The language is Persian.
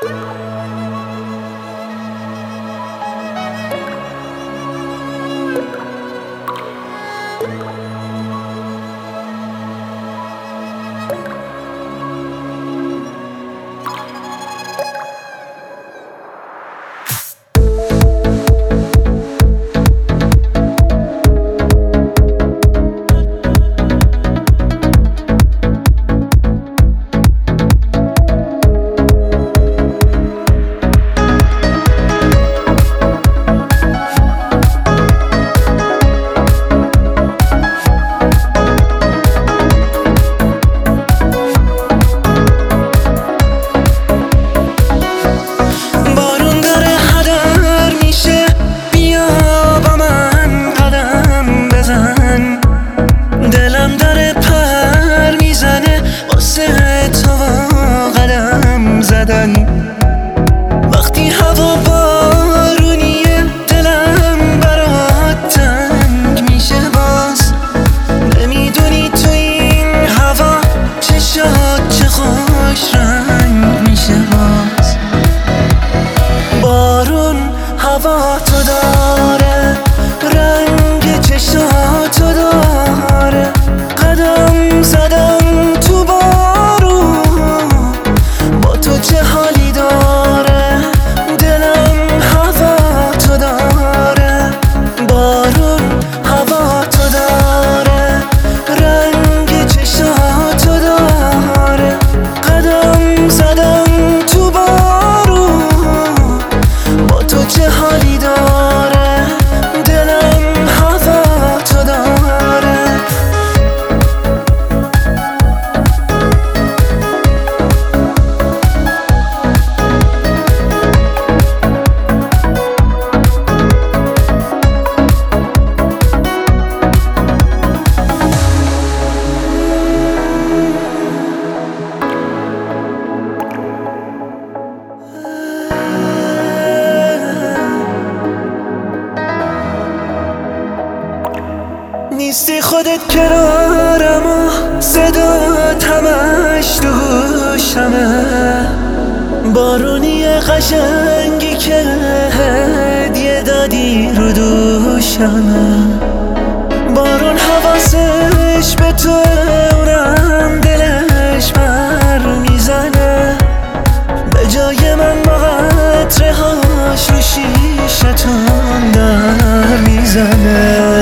وقتی هوا بارونیه دلم برات تنگ میشه باز. نمیدونی تو این هوا چشات چه خوش رنگ میشه باز. بارون هوا تو داره، رنگ چشاتو داره. قدم زدم تو بارون، با تو چه حالی داره. دلم هوا تو داره، بارون هوا تو داره. رنگ چشاتو داره. قدم زدم تو بارون، با تو چه حالی داره. دلم هوا تو داره. نیستی خودت کنارم و صدات همش تو گوشمه. بارونی قشنگی که هدیه دادی رو دوشمه. بارون حواسش به تو، اونم دلش بر میزنه. به جای من با قطره هاش رو شیشتون در میزنه.